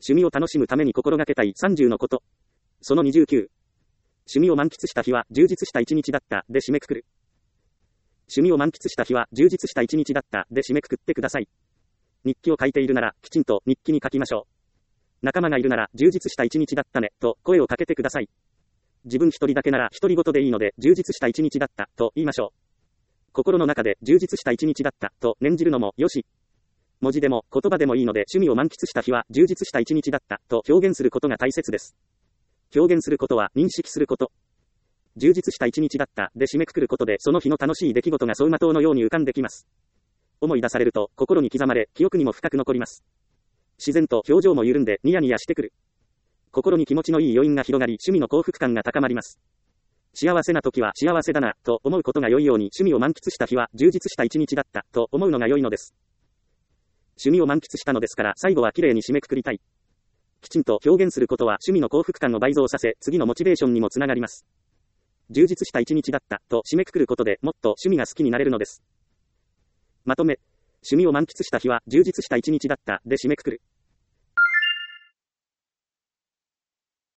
趣味を楽しむために心がけたい30のこと。その29。趣味を満喫した日は充実した一日だったで締めくくる。趣味を満喫した日は充実した一日だったで締めくくってください。日記を書いているならきちんと日記に書きましょう。仲間がいるなら充実した一日だったねと声をかけてください。自分一人だけなら独り言でいいので充実した一日だったと言いましょう。心の中で充実した一日だったと念じるのもよし。文字でも言葉でもいいので趣味を満喫した日は充実した一日だったと表現することが大切です。表現することは認識すること。充実した一日だったで締めくくることでその日の楽しい出来事が走馬灯のように浮かんできます。思い出されると心に刻まれ記憶にも深く残ります。自然と表情も緩んでニヤニヤしてくる。心に気持ちのいい余韻が広がり趣味の幸福感が高まります。幸せな時は幸せだなと思うことが良いように趣味を満喫した日は充実した一日だったと思うのが良いのです。趣味を満喫したのですから最後は綺麗に締めくくりたい。きちんと表現することは趣味の幸福感を倍増させ次のモチベーションにもつながります。充実した一日だったと締めくくることでもっと趣味が好きになれるのです。まとめ。趣味を満喫した日は充実した一日だったで締めくくる。